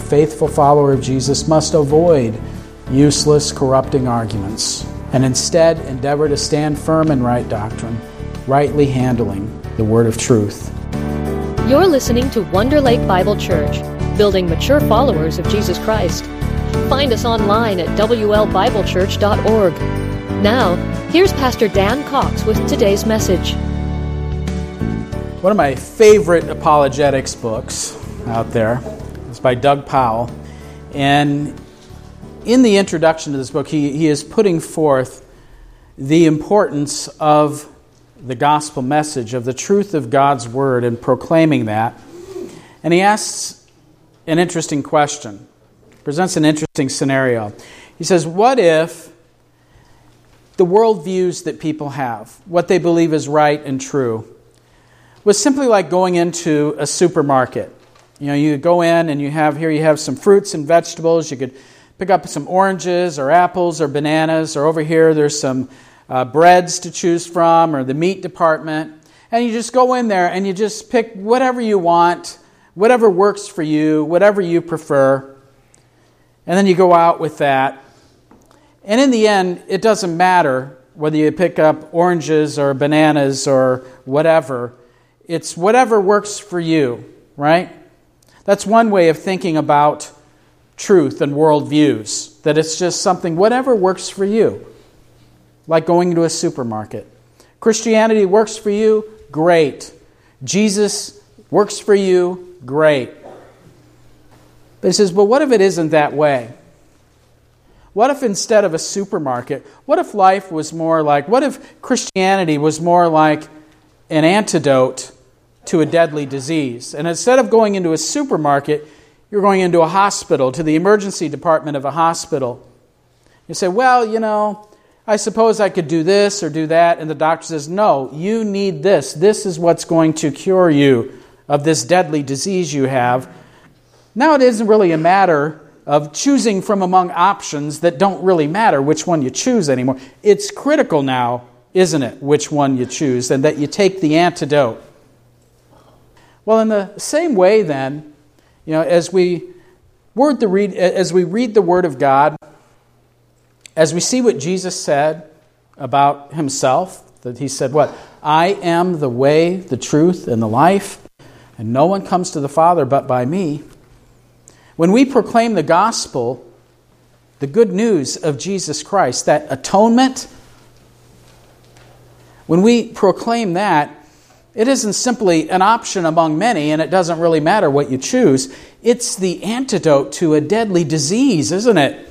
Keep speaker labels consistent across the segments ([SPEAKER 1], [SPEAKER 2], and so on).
[SPEAKER 1] faithful follower of Jesus must avoid useless, corrupting arguments and instead endeavor to stand firm in right doctrine, rightly handling the word of truth.
[SPEAKER 2] You're listening to Wonder Lake Bible Church, building mature followers of Jesus Christ. Find us online at WLBibleChurch.org. Now, here's Pastor Dan Cox with today's message.
[SPEAKER 1] One of my favorite apologetics books out there is by Doug Powell. And in the introduction to this book, he is putting forth the importance of the gospel message, of the truth of God's word, and proclaiming that. And he asks an interesting question, presents an interesting scenario. He says, what if the worldviews that people have, what they believe is right and true, was simply like going into a supermarket? You know, you go in and you have some fruits and vegetables. You could pick up some oranges or apples or bananas, or over here there's some breads to choose from, or the meat department. And you just go in there and you just pick whatever you want, whatever works for you, whatever you prefer. And then you go out with that. And in the end, it doesn't matter whether you pick up oranges or bananas or whatever. It's whatever works for you, right? That's one way of thinking about truth and worldviews, that it's just something, whatever works for you, like going into a supermarket. Christianity works for you, great. Jesus works for you, great. But he says, but what if it isn't that way? What if instead of a supermarket, what if life was more like, what if Christianity was more like an antidote to a deadly disease? And instead of going into a supermarket, you're going into a hospital, to the emergency department of a hospital. You say, well, you know, I suppose I could do this or do that. And the doctor says, no, you need this. This is what's going to cure you of this deadly disease you have. Now it isn't really a matter of choosing from among options that don't really matter which one you choose anymore. It's critical now, isn't it, which one you choose, and that you take the antidote. Well, in the same way then, you know, as we read the Word of God, as we see what Jesus said about himself, that he said, what? I am the way, the truth, and the life, and no one comes to the Father but by me. When we proclaim the gospel, the good news of Jesus Christ, that atonement, when we proclaim that, it isn't simply an option among many, and it doesn't really matter what you choose. It's the antidote to a deadly disease, isn't it?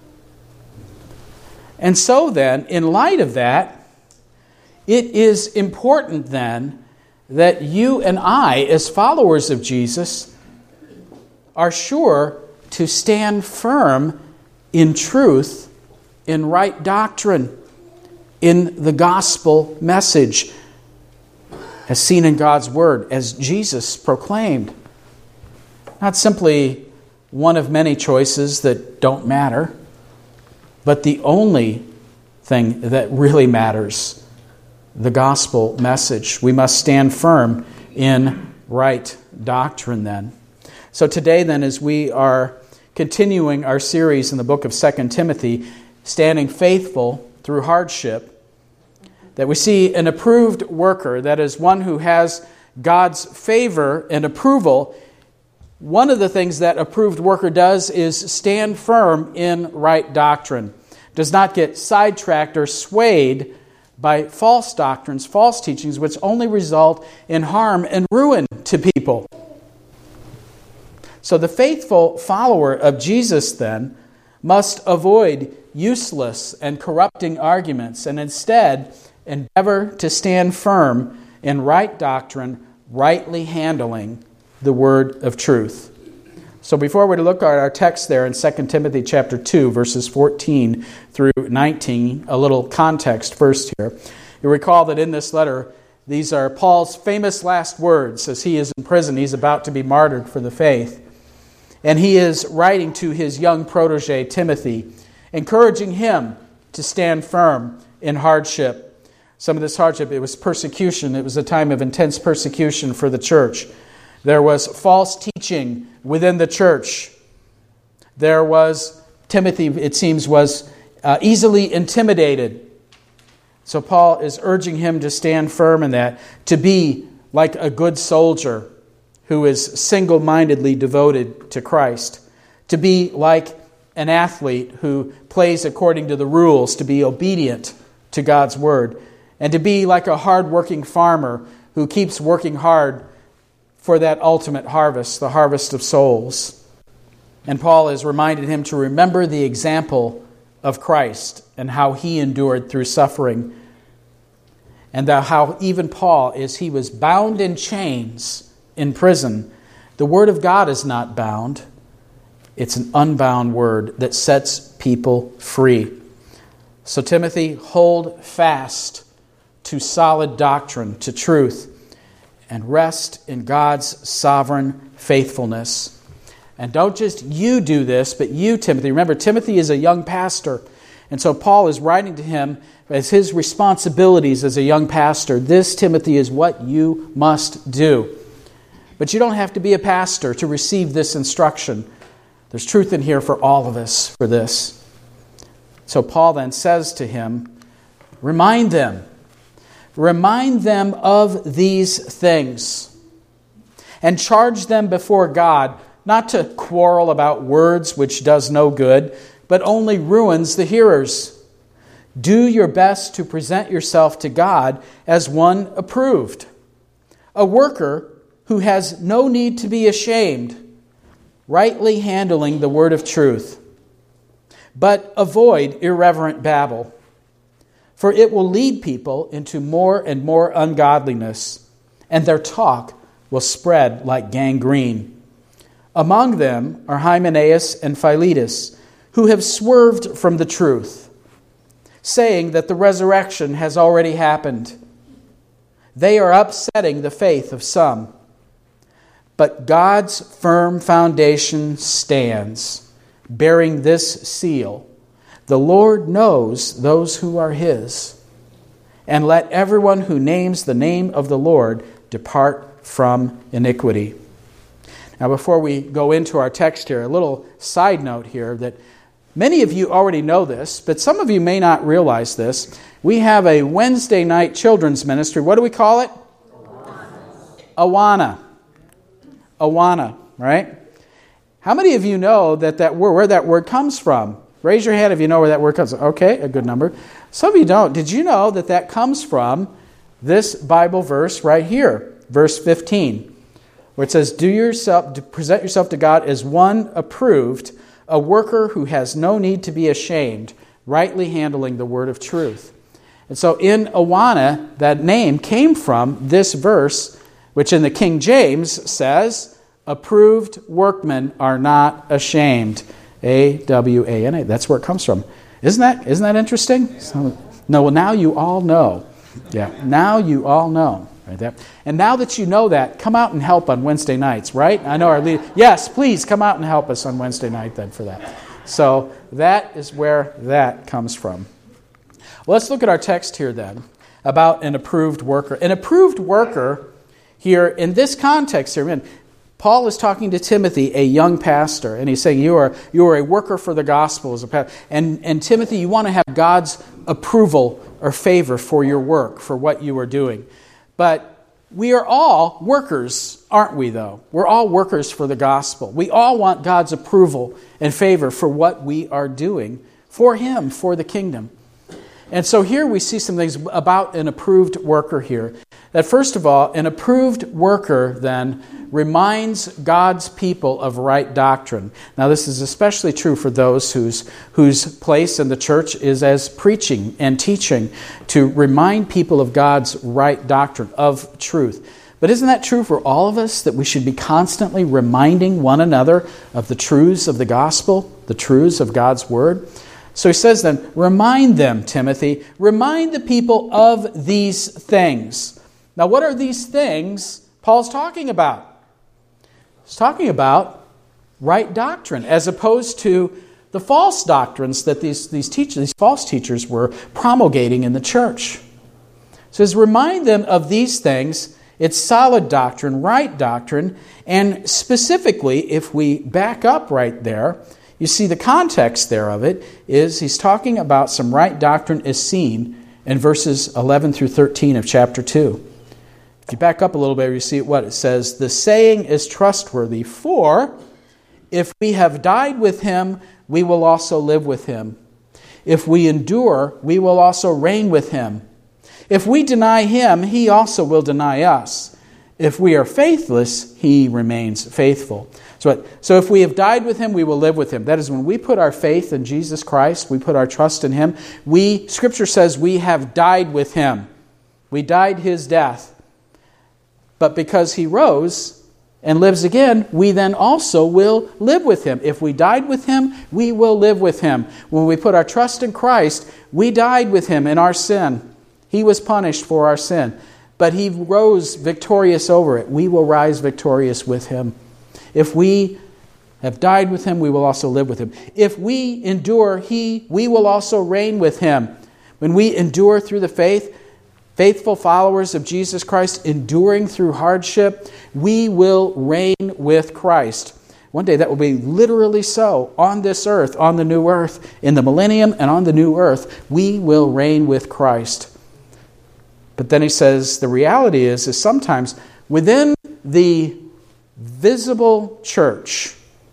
[SPEAKER 1] And so then, in light of that, it is important then that you and I, as followers of Jesus, are sure to stand firm in truth, in right doctrine, in the gospel message, as seen in God's Word, as Jesus proclaimed. Not simply one of many choices that don't matter, but the only thing that really matters, the gospel message. We must stand firm in right doctrine then. So today then, as we are continuing our series in the book of 2 Timothy, standing faithful through hardship, that we see an approved worker, that is one who has God's favor and approval. One of the things that approved worker does is stand firm in right doctrine, does not get sidetracked or swayed by false doctrines, false teachings, which only result in harm and ruin to people. So the faithful follower of Jesus then must avoid useless and corrupting arguments and instead endeavor to stand firm in right doctrine, rightly handling the word of truth. So before we look at our text there in 2 Timothy chapter 2, verses 14 through 19, a little context first here. You recall that in this letter, these are Paul's famous last words as he is in prison. He's about to be martyred for the faith. And he is writing to his young protege, Timothy, encouraging him to stand firm in hardship. Some of this hardship, it was persecution. It was a time of intense persecution for the church. There was false teaching within the church. Timothy, it seems, was easily intimidated. So Paul is urging him to stand firm in that, to be like a good soldier who is single-mindedly devoted to Christ, to be like an athlete who plays according to the rules, to be obedient to God's word, and to be like a hard-working farmer who keeps working hard for that ultimate harvest, the harvest of souls. And Paul has reminded him to remember the example of Christ and how he endured through suffering, and how even Paul, as he was bound in chains in prison, the Word of God is not bound. It's an unbound Word that sets people free. So Timothy, hold fast to solid doctrine, to truth, and rest in God's sovereign faithfulness. And don't just you do this, but you, Timothy. Remember, Timothy is a young pastor. And so Paul is writing to him as his responsibilities as a young pastor. This, Timothy, is what you must do. But you don't have to be a pastor to receive this instruction. There's truth in here for all of us for this. So Paul then says to him, remind them of these things, and charge them before God, not to quarrel about words, which does no good, but only ruins the hearers. Do your best to present yourself to God as one approved, a worker who has no need to be ashamed, rightly handling the word of truth. But avoid irreverent babble, for it will lead people into more and more ungodliness, and their talk will spread like gangrene. Among them are Hymenaeus and Philetus, who have swerved from the truth, saying that the resurrection has already happened. They are upsetting the faith of some. But God's firm foundation stands, bearing this seal: the Lord knows those who are His. And let everyone who names the name of the Lord depart from iniquity. Now, before we go into our text here, a little side note here that many of you already know this, but some of you may not realize this. We have a Wednesday night children's ministry. What do we call it? Awana. Awana, right? How many of you know where that word comes from? Raise your hand if you know where that word comes from. Okay, a good number. Some of you don't. Did you know that comes from this Bible verse right here, verse 15, where it says, present yourself to God as one approved, a worker who has no need to be ashamed, rightly handling the word of truth. And so in Awana, that name came from this verse, which in the King James says, approved workmen are not ashamed. A-W-A-N-A. That's where it comes from. Isn't that interesting? Now you all know. Yeah, now you all know. Right there. And now that you know that, come out and help on Wednesday nights, right? I know our leader. Yes, please come out and help us on Wednesday night then for that. So that is where that comes from. Well, let's look at our text here then about an approved worker. An approved worker here in this context here, Paul is talking to Timothy, a young pastor, and he's saying you are a worker for the gospel as a pastor. And Timothy, you want to have God's approval or favor for your work, for what you are doing. But we are all workers, aren't we, though? We're all workers for the gospel. We all want God's approval and favor for what we are doing for Him, for the kingdom. And so here we see some things about an approved worker here. That first of all, an approved worker then reminds God's people of right doctrine. Now this is especially true for those whose place in the church is as preaching and teaching, to remind people of God's right doctrine, of truth. But isn't that true for all of us, that we should be constantly reminding one another of the truths of the gospel, the truths of God's word? So he says then, remind them, Timothy, remind the people of these things. Now what are these things Paul's talking about? He's talking about right doctrine, as opposed to the false doctrines that these false teachers were promulgating in the church. So he says, remind them of these things. It's solid doctrine, right doctrine, and specifically, if we back up right there, You see, the context there of it is he's talking about some right doctrine is seen in verses 11 through 13 of chapter 2. If you back up a little bit, you see what it says. The saying is trustworthy, for if we have died with him, we will also live with him. If we endure, we will also reign with him. If we deny him, he also will deny us. If we are faithless, he remains faithful. So if we have died with him, we will live with him. That is, when we put our faith in Jesus Christ, we put our trust in him, Scripture says we have died with him. We died his death. But because he rose and lives again, we then also will live with him. If we died with him, we will live with him. When we put our trust in Christ, we died with him in our sin. He was punished for our sin, but he rose victorious over it. We will rise victorious with him. If we have died with him, we will also live with him. If we endure, we will also reign with him. When we endure through the faith, faithful followers of Jesus Christ, enduring through hardship, we will reign with Christ. One day that will be literally so on this earth, on the new earth, in the millennium and on the new earth, we will reign with Christ. But then he says the reality is sometimes within the visible church,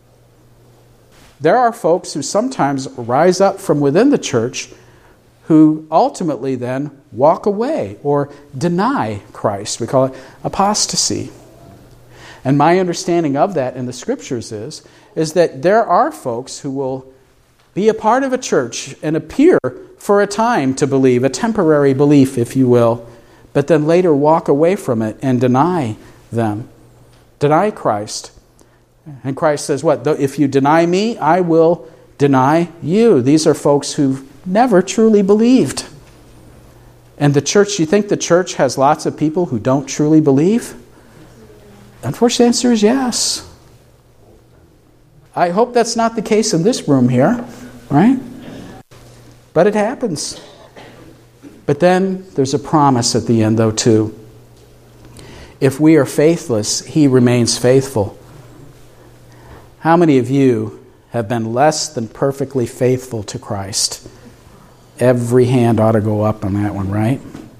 [SPEAKER 1] there are folks who sometimes rise up from within the church who ultimately then walk away or deny Christ. We call it apostasy. And my understanding of that in the Scriptures is that there are folks who will be a part of a church and appear for a time to believe, a temporary belief, if you will, but then later walk away from it and deny them, deny Christ. And Christ says, what? If you deny me, I will deny you. These are folks who've never truly believed. And the church, you think the church has lots of people who don't truly believe? Unfortunately, the answer is yes. I hope that's not the case in this room here, right? But it happens. But then there's a promise at the end, though, too. If we are faithless, he remains faithful. How many of you have been less than perfectly faithful to Christ? Every hand ought to go up on that one, right?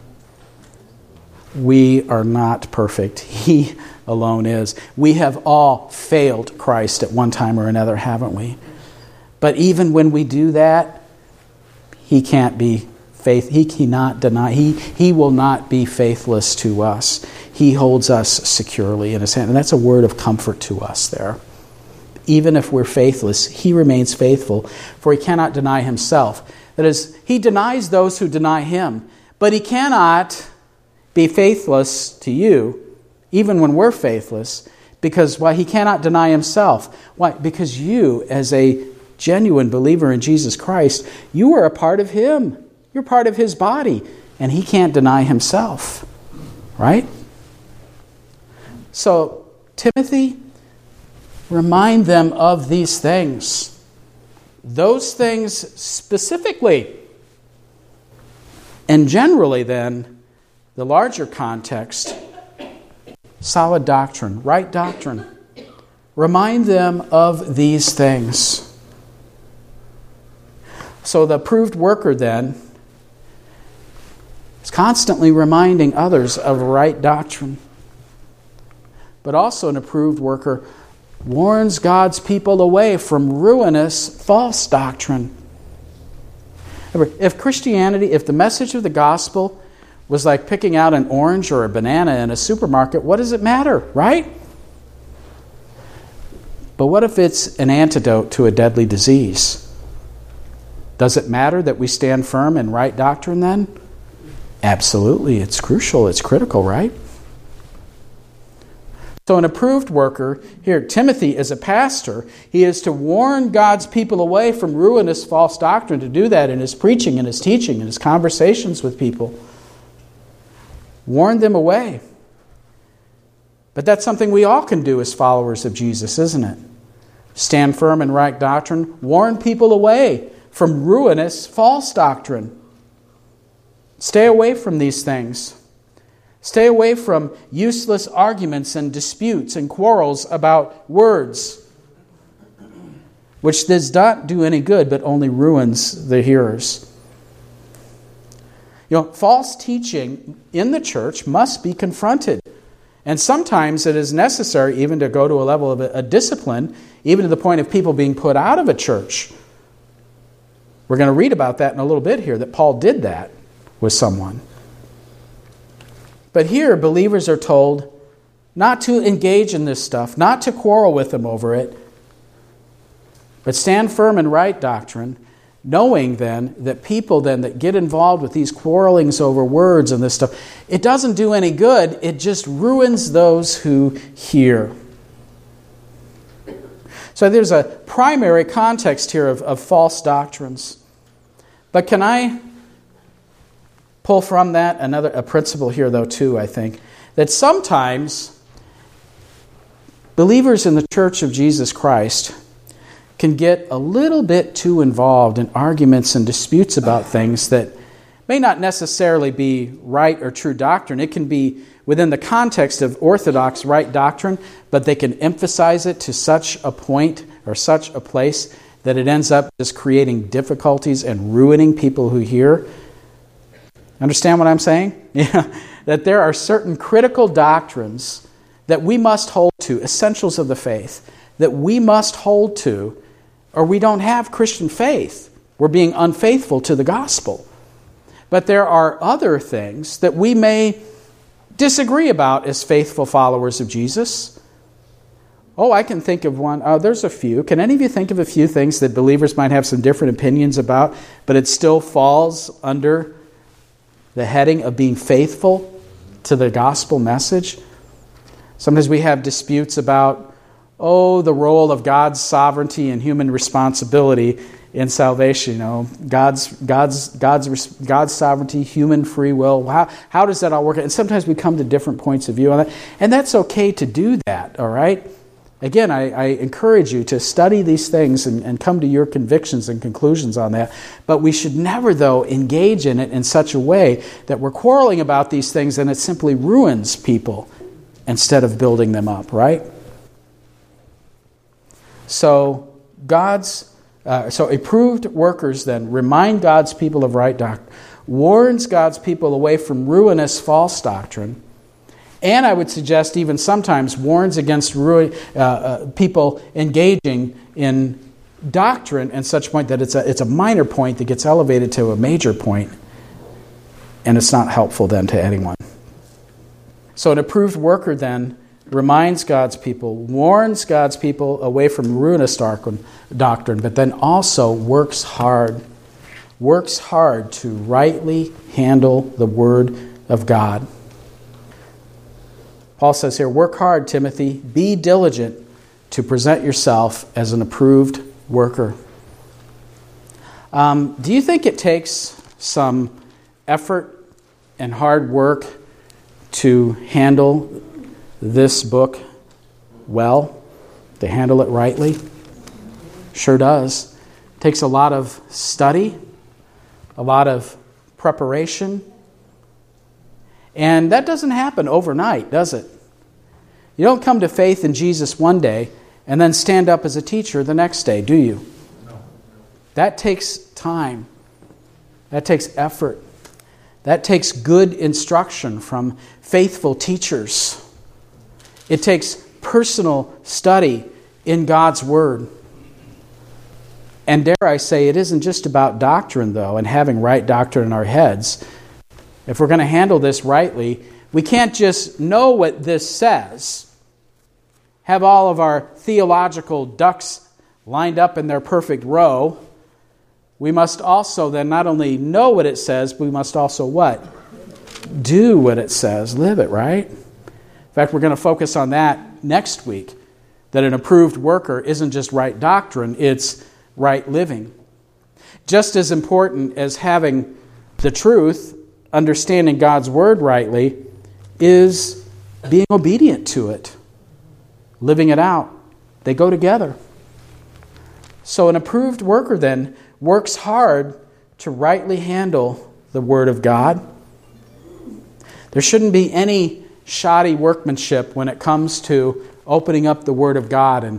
[SPEAKER 1] We are not perfect. He alone is. We have all failed Christ at one time or another, haven't we? But even when we do that, he can't be faith. He cannot deny. He will not be faithless to us. He holds us securely in his hand. And that's a word of comfort to us there. Even if we're faithless, he remains faithful, for he cannot deny himself. That is, he denies those who deny him, but he cannot be faithless to you, even when we're faithless, because why? He cannot deny himself. Why? Because you, as a genuine believer in Jesus Christ, you are a part of him. You're part of his body, and he can't deny himself. Right? So, Timothy, remind them of these things. Those things specifically. And generally then, the larger context, solid doctrine, right doctrine. Remind them of these things. So the approved worker then is constantly reminding others of right doctrine. But also an approved worker warns God's people away from ruinous false doctrine. If Christianity, if the message of the gospel was like picking out an orange or a banana in a supermarket, what does it matter, right? But what if it's an antidote to a deadly disease? Does it matter that we stand firm in right doctrine then? Absolutely, it's crucial, it's critical, right? So an approved worker, here, Timothy is a pastor. He is to warn God's people away from ruinous false doctrine, to do that in his preaching, in his teaching, in his conversations with people. Warn them away. But that's something we all can do as followers of Jesus, isn't it? Stand firm in right doctrine. Warn people away from ruinous false doctrine. Stay away from these things. Stay away from useless arguments and disputes and quarrels about words. which does not do any good, but only ruins the hearers. False teaching in the church must be confronted. And sometimes it is necessary even to go to a level of a discipline, even to the point of people being put out of a church. We're going to read about that in a little bit here, that Paul did that with someone. But here, believers are told not to engage in this stuff, not to quarrel with them over it, but stand firm in right doctrine, knowing then that people then that get involved with these quarrelings over words and this stuff, it doesn't do any good. It just ruins those who hear. So there's a primary context here of false doctrines. But can I pull from that a principle here, though, too, I think, that sometimes believers in the Church of Jesus Christ can get a little bit too involved in arguments and disputes about things that may not necessarily be right or true doctrine. It can be within the context of orthodox right doctrine, but they can emphasize it to such a point or such a place that it ends up just creating difficulties and ruining people who hear. Understand what I'm saying? Yeah. That there are certain critical doctrines that we must hold to, essentials of the faith, that we must hold to, or we don't have Christian faith. We're being unfaithful to the gospel. But there are other things that we may disagree about as faithful followers of Jesus. Oh, I can think of one. There's a few. Can any of you think of a few things that believers might have some different opinions about, but it still falls under the heading of being faithful to the gospel message? Sometimes we have disputes about, the role of God's sovereignty and human responsibility in salvation. God's sovereignty, human free will. How does that all work? And sometimes we come to different points of view on that. And that's okay to do that, all right? Again, I encourage you to study these things and come to your convictions and conclusions on that. But we should never, though, engage in it in such a way that we're quarreling about these things and it simply ruins people instead of building them up, right? So approved workers then remind God's people of right doctrine, warns God's people away from ruinous false doctrine, and I would suggest even sometimes warns against people engaging in doctrine at such point that it's a minor point that gets elevated to a major point, and it's not helpful then to anyone. So an approved worker then reminds God's people, warns God's people away from ruinous doctrine, but then also works hard to rightly handle the Word of God. Paul says here, work hard, Timothy, be diligent to present yourself as an approved worker. Do you think it takes some effort and hard work to handle this book well, to handle it rightly? Sure does. It takes a lot of study, a lot of preparation, and that doesn't happen overnight, does it? You don't come to faith in Jesus one day and then stand up as a teacher the next day, do you? No. That takes time. That takes effort. That takes good instruction from faithful teachers. It takes personal study in God's Word. And dare I say, it isn't just about doctrine, though, and having right doctrine in our heads. If we're going to handle this rightly, we can't just know what this says, have all of our theological ducks lined up in their perfect row. We must also then not only know what it says, but we must also what? Do what it says. Live it, right? In fact, we're going to focus on that next week, that an approved worker isn't just right doctrine, it's right living. Just as important as having the truth, understanding God's Word rightly, is being obedient to it, living it out. They go together. So an approved worker then works hard to rightly handle the Word of God. There shouldn't be any shoddy workmanship when it comes to opening up the Word of God and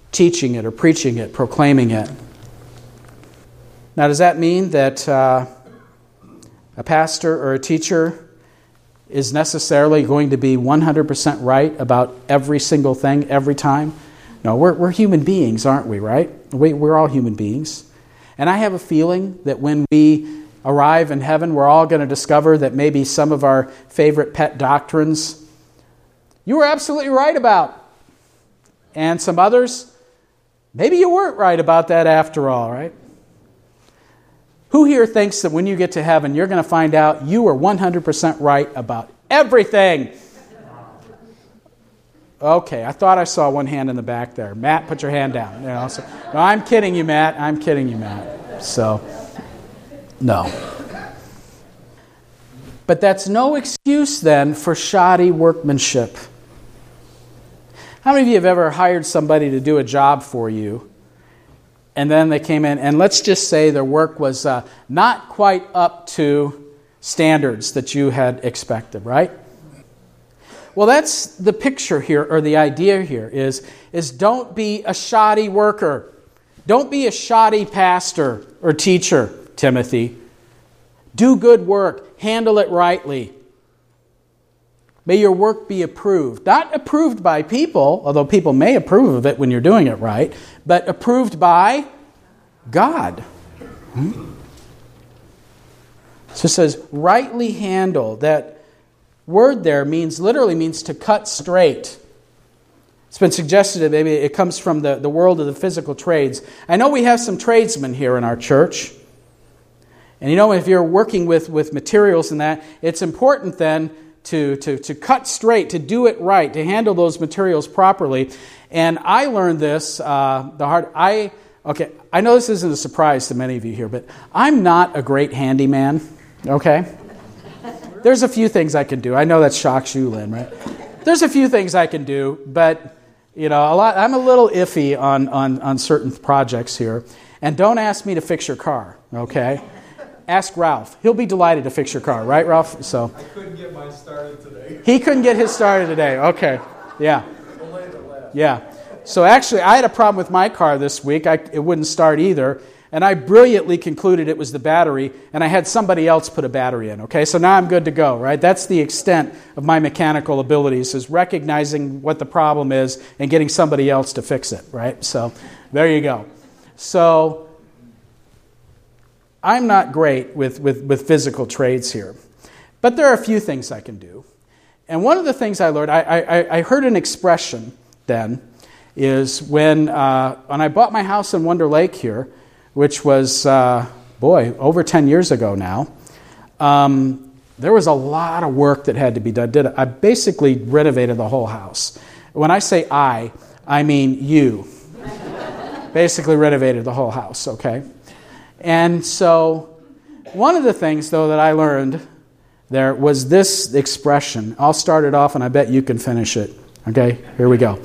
[SPEAKER 1] teaching it or preaching it, proclaiming it. Now, does that mean that a pastor or a teacher is necessarily going to be 100% right about every single thing every time? No, we're human beings, aren't we, right? We're all human beings. And I have a feeling that when we arrive in heaven, we're all going to discover that maybe some of our favorite pet doctrines you were absolutely right about. And some others, maybe you weren't right about that after all, right? Who here thinks that when you get to heaven, you're going to find out you were 100% right about everything? Okay, I thought I saw one hand in the back there. Matt, put your hand down. No, I'm kidding you, Matt. I'm kidding you, Matt. So, no. But that's no excuse then for shoddy workmanship. How many of you have ever hired somebody to do a job for you, and then they came in, and let's just say their work was not quite up to standards that you had expected, right? Well, that's the picture here, or the idea here is don't be a shoddy worker. Don't be a shoddy pastor or teacher, Timothy. Do good work. Handle it rightly. May your work be approved. Not approved by people, although people may approve of it when you're doing it right, but approved by God. So it says, rightly handle. That word there literally means to cut straight. It's been suggested that maybe it comes from the world of the physical trades. I know we have some tradesmen here in our church. And if you're working with materials and that, it's important then to cut straight, to do it right, to handle those materials properly. And I learned this I know this isn't a surprise to many of you here, but I'm not a great handyman, okay? There's a few things I can do. I know that shocks you, Lynn, right? There's a few things I can do, but I'm a little iffy on certain projects here. And don't ask me to fix your car, okay? Ask Ralph. He'll be delighted to fix your car, right, Ralph? So
[SPEAKER 3] I couldn't get mine started today.
[SPEAKER 1] He couldn't get his started today. Okay. Yeah. Yeah. So actually, I had a problem with my car this week. It wouldn't start either. And I brilliantly concluded it was the battery, and I had somebody else put a battery in, okay? So now I'm good to go, right? That's the extent of my mechanical abilities, is recognizing what the problem is and getting somebody else to fix it, right? So there you go. So I'm not great with physical trades here, but there are a few things I can do. And one of the things I learned, I heard an expression then, is when I bought my house in Wonder Lake here, which was, over 10 years ago now, there was a lot of work that had to be done. I basically renovated the whole house. When I say I mean you. Basically renovated the whole house, okay? And so one of the things, though, that I learned there was this expression. I'll start it off, and I bet you can finish it. Okay, here we go.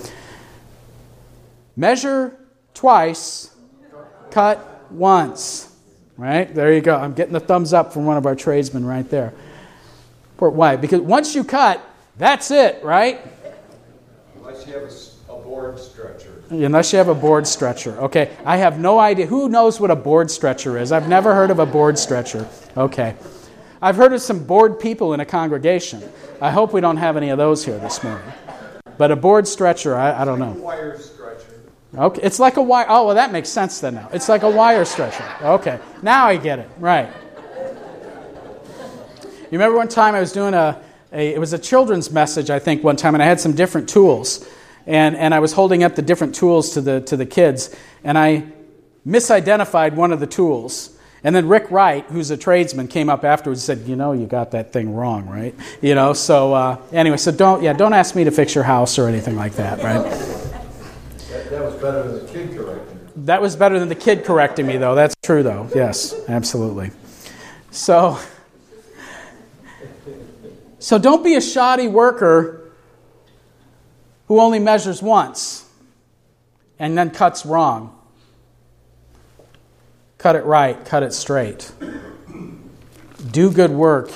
[SPEAKER 1] Measure twice, cut once. Right? There you go. I'm getting the thumbs up from one of our tradesmen right there. Why? Because once you cut, that's it, right?
[SPEAKER 3] Unless you have a board stretcher.
[SPEAKER 1] Unless you have a board stretcher. Okay, I have no idea. Who knows what a board stretcher is? I've never heard of a board stretcher. Okay. I've heard of some bored people in a congregation. I hope we don't have any of those here this morning. But a board stretcher, I don't know.
[SPEAKER 3] Wire stretcher.
[SPEAKER 1] Okay, it's like a wire. Oh, well, that makes sense then now. It's like a wire stretcher. Okay, now I get it. Right. You remember one time I was doing it was a children's message, I think, one time, and I had some different tools. And I was holding up the different tools to the kids, and I misidentified one of the tools. And then Rick Wright, who's a tradesman, came up afterwards and said, you got that thing wrong, right? So anyway, so don't ask me to fix your house or anything like that, right?
[SPEAKER 3] That was better than the kid correcting me.
[SPEAKER 1] That was better than the kid correcting me, though. That's true, though. Yes, absolutely. So don't be a shoddy worker who only measures once and then cuts wrong. Cut it right, cut it straight. Do good work,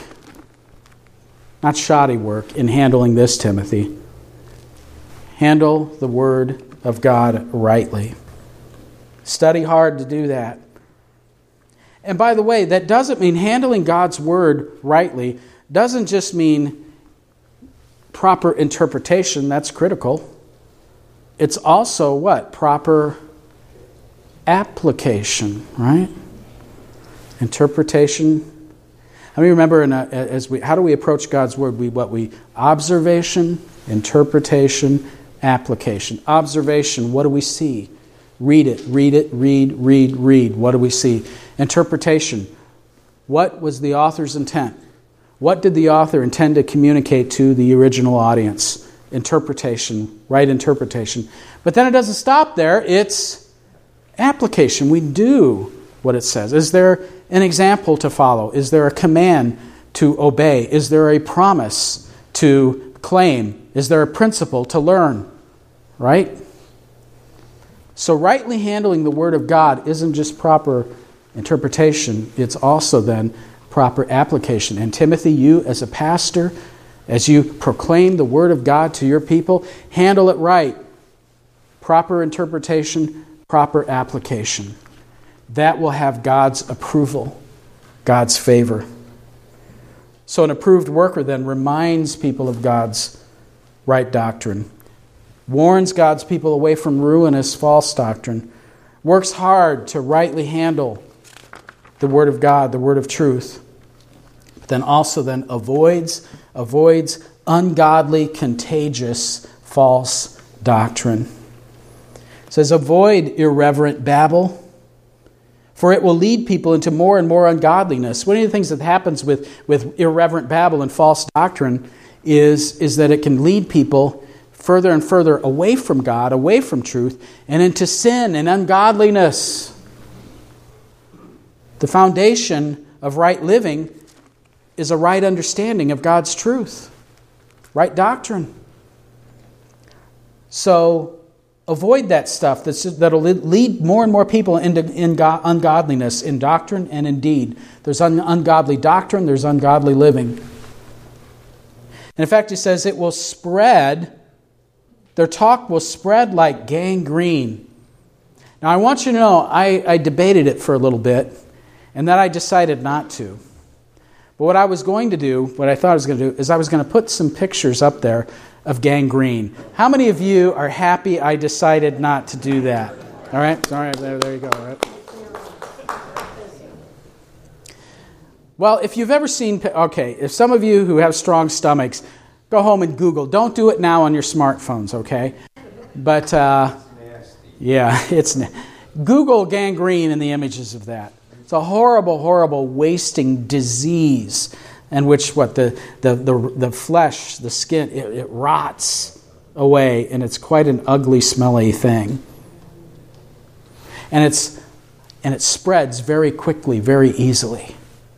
[SPEAKER 1] not shoddy work, in handling this, Timothy. Handle the word of God rightly. Study hard to do that. And by the way, that doesn't mean handling God's Word rightly doesn't just mean proper interpretation. That's critical. It's also what? Proper application, right? Interpretation. How many remember how do we approach God's Word? We observation, interpretation, application. Observation, what do we see? Read it, read. What do we see? Interpretation, what was the author's intent? What did the author intend to communicate to the original audience? Interpretation, right interpretation. But then it doesn't stop there, it's application. We do what it says. Is there an example to follow? Is there a command to obey? Is there a promise to claim? Is there a principle to learn? Right? So rightly handling the Word of God isn't just proper interpretation, it's also then proper application. And Timothy, you as a pastor, as you proclaim the Word of God to your people, handle it right. Proper interpretation, proper application. That will have God's approval, God's favor. So an approved worker then reminds people of God's right doctrine, warns God's people away from ruinous false doctrine, works hard to rightly handle the Word of God, the Word of truth, but then also then avoids ungodly, contagious, false doctrine. It says, avoid irreverent babble, for it will lead people into more and more ungodliness. One of the things that happens with irreverent babble and false doctrine is that it can lead people further and further away from God, away from truth, and into sin and ungodliness. The foundation of right living is a right understanding of God's truth, right doctrine. So avoid that stuff that'll lead more and more people into ungodliness in doctrine and in deed. There's ungodly doctrine, there's ungodly living. And in fact, he says it will spread, their talk will spread like gangrene. Now I want you to know, I debated it for a little bit, and then I decided not to. But what I was going to do, what I thought I was going to do, is I was going to put some pictures up there of gangrene. How many of you are happy I decided not to do that? All right, there you go. All right. Well, if you've ever seen, if some of you who have strong stomachs, go home and Google. Don't do it now on your smartphones, okay? But, Google gangrene and the images of that. It's a horrible, horrible wasting disease in which the flesh, the skin, it rots away, and it's quite an ugly, smelly thing. And it spreads very quickly, very easily.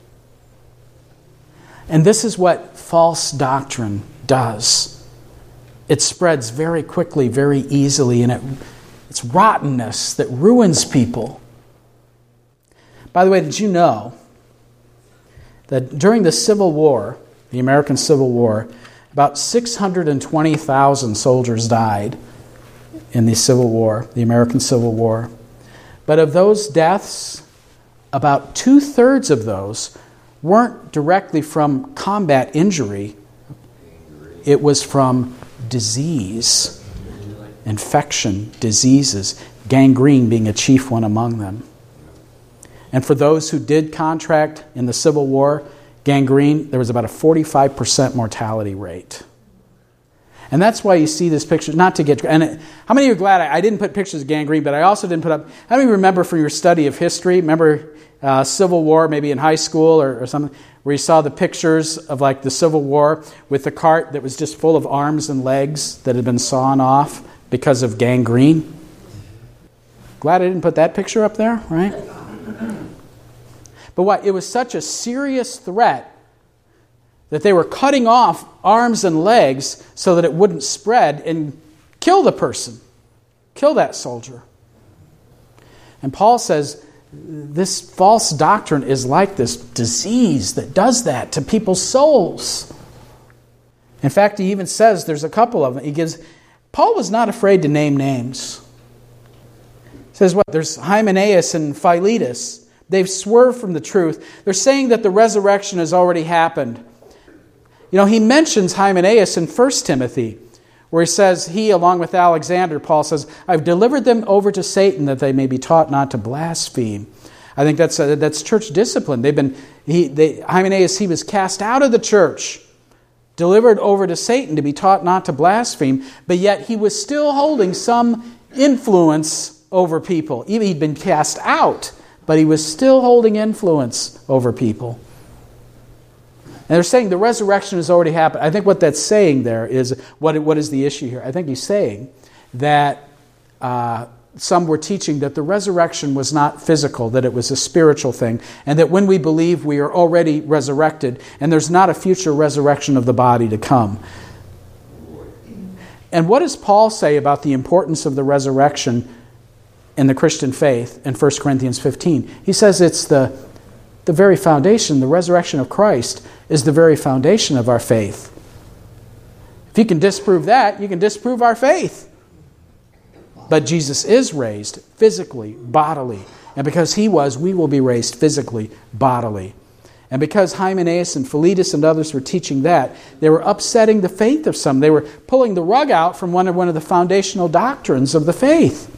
[SPEAKER 1] And this is what false doctrine does. It spreads very quickly, very easily, and it's rottenness that ruins people. By the way, did you know that during the Civil War, the American Civil War, about 620,000 soldiers died in the Civil War, the American Civil War. But of those deaths, about 2/3 of those weren't directly from combat injury. It was from disease, infection, diseases, gangrene being a chief one among them. And for those who did contract in the Civil War gangrene, there was about a 45% mortality rate. And that's why you see this picture, not to get... And how many of you are glad I didn't put pictures of gangrene, but I also didn't put up... How many of you remember from your study of history, remember Civil War, maybe in high school or something, where you saw the pictures of like the Civil War with the cart that was just full of arms and legs that had been sawn off because of gangrene? Glad I didn't put that picture up there, right? But what? It was such a serious threat that they were cutting off arms and legs so that it wouldn't spread and kill the person, kill that soldier. And Paul says this false doctrine is like this disease that does that to people's souls. In fact, he even says there's a couple of them. He gives Paul was not afraid to name names. He says what? There's Hymenaeus and Philetus. They've swerved from the truth. They're saying that the resurrection has already happened. He mentions Hymenaeus in 1 Timothy, where he says, he, along with Alexander, Paul says, I've delivered them over to Satan that they may be taught not to blaspheme. I think that's church discipline. Hymenaeus, he was cast out of the church, delivered over to Satan to be taught not to blaspheme, but yet he was still holding some influence over people. Even he'd been cast out, but he was still holding influence over people. And they're saying the resurrection has already happened. I think what that's saying there is, what is the issue here? I think he's saying that some were teaching that the resurrection was not physical, that it was a spiritual thing, and that when we believe we are already resurrected, and there's not a future resurrection of the body to come. And what does Paul say about the importance of the resurrection in the Christian faith in 1 Corinthians 15? He says it's the very foundation. The resurrection of Christ is the very foundation of our faith. If you can disprove that, you can disprove our faith. But Jesus is raised physically, bodily. And because he was, we will be raised physically, bodily. And because Hymenaeus and Philetus and others were teaching that, they were upsetting the faith of some. They were pulling the rug out from one of the foundational doctrines of the faith.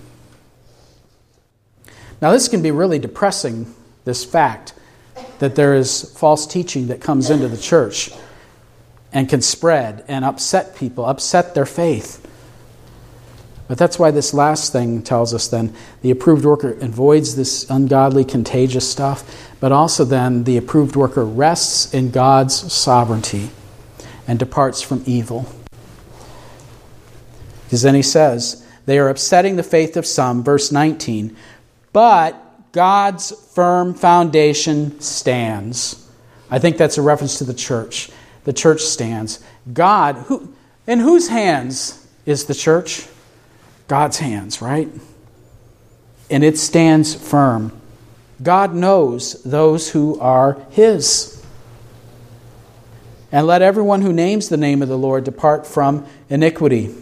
[SPEAKER 1] Now this can be really depressing, this fact that there is false teaching that comes into the church and can spread and upset people, upset their faith. But that's why this last thing tells us then, the approved worker avoids this ungodly, contagious stuff, but also then the approved worker rests in God's sovereignty and departs from evil. Because then he says, they are upsetting the faith of some, verse 19, but God's firm foundation stands. I think that's a reference to the church. The church stands. God, in whose hands is the church? God's hands, right? And it stands firm. God knows those who are His. And let everyone who names the name of the Lord depart from iniquity.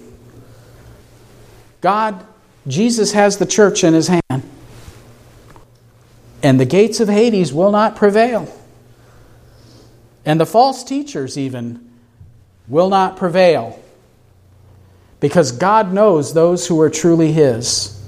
[SPEAKER 1] Jesus has the church in His hand. And the gates of Hades will not prevail. And the false teachers even will not prevail. Because God knows those who are truly His.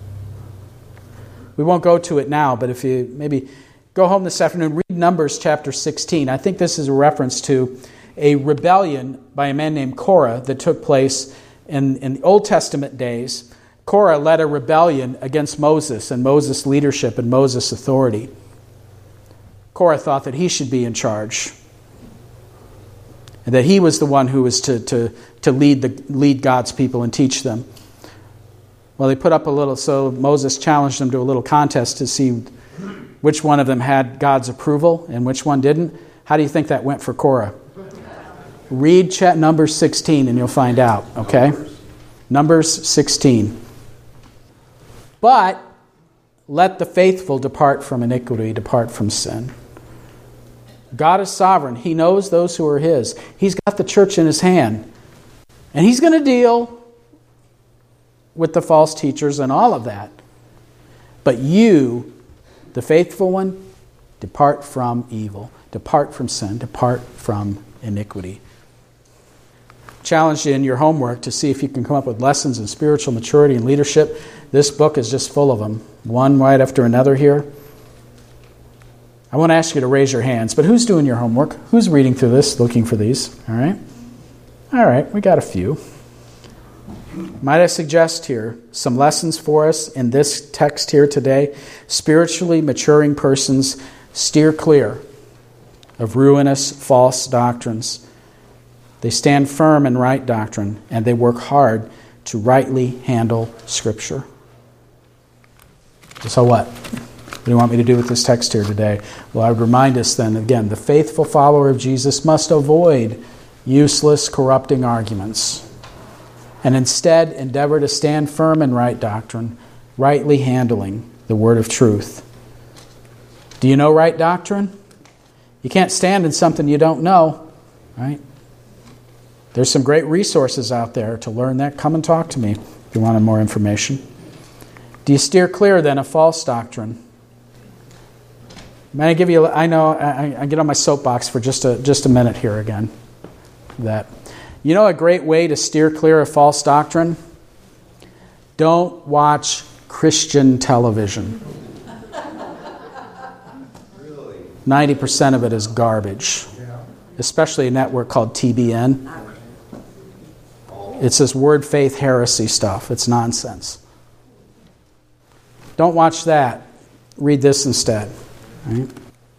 [SPEAKER 1] We won't go to it now, but if you maybe go home this afternoon, read Numbers chapter 16. I think this is a reference to a rebellion by a man named Korah that took place in the Old Testament days. Korah led a rebellion against Moses and Moses' leadership and Moses' authority. Korah thought that he should be in charge. And that he was the one who was to lead God's people and teach them. Well, they put up so Moses challenged them to a little contest to see which one of them had God's approval and which one didn't. How do you think that went for Korah? Read Numbers 16 and you'll find out, okay? Numbers 16. But let the faithful depart from iniquity, depart from sin. God is sovereign. He knows those who are His. He's got the church in His hand. And He's going to deal with the false teachers and all of that. But you, the faithful one, depart from evil. Depart from sin. Depart from iniquity. Challenge you in your homework to see if you can come up with lessons in spiritual maturity and leadership. This book is just full of them. One right after another here. I want to ask you to raise your hands, but who's doing your homework? Who's reading through this, looking for these? All right, we got a few. Might I suggest here some lessons for us in this text here today? Spiritually maturing persons steer clear of ruinous false doctrines. They stand firm in right doctrine, and they work hard to rightly handle Scripture. So what? What do you want me to do with this text here today? Well, I would remind us then, again, the faithful follower of Jesus must avoid useless, corrupting arguments and instead endeavor to stand firm in right doctrine, rightly handling the word of truth. Do you know right doctrine? You can't stand in something you don't know, right? There's some great resources out there to learn that. Come and talk to me if you wanted more information. Do you steer clear then of false doctrine? May I give you? I know I get on my soapbox for just a minute here again. That you know a great way to steer clear of false doctrine? Don't watch Christian television. 90% of it is garbage, especially a network called TBN. It's this word faith heresy stuff. It's nonsense. Don't watch that. Read this instead. Right?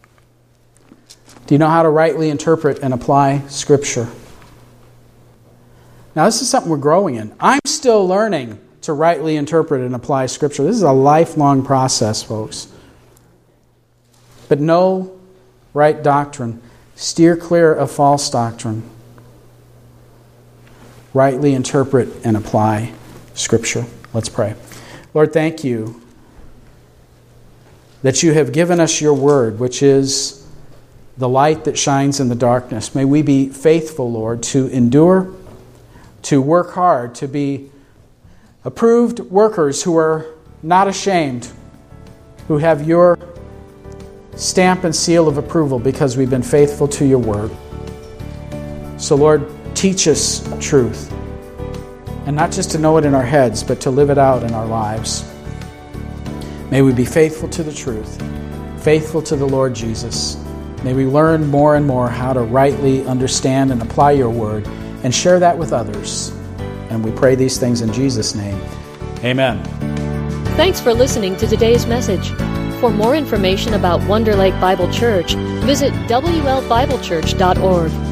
[SPEAKER 1] Do you know how to rightly interpret and apply Scripture? Now, this is something we're growing in. I'm still learning to rightly interpret and apply Scripture. This is a lifelong process, folks. But know right doctrine. Steer clear of false doctrine. Rightly interpret and apply Scripture. Let's pray. Lord, thank you that you have given us your word, which is the light that shines in the darkness. May we be faithful, Lord, to endure, to work hard, to be approved workers who are not ashamed, who have your stamp and seal of approval because we've been faithful to your word. So, Lord, teach us truth, and not just to know it in our heads, but to live it out in our lives. May we be faithful to the truth, faithful to the Lord Jesus. May we learn more and more how to rightly understand and apply your word and share that with others. And we pray these things in Jesus' name. Amen.
[SPEAKER 2] Thanks for listening to today's message. For more information about Wonder Lake Bible Church, visit WLBibleChurch.org.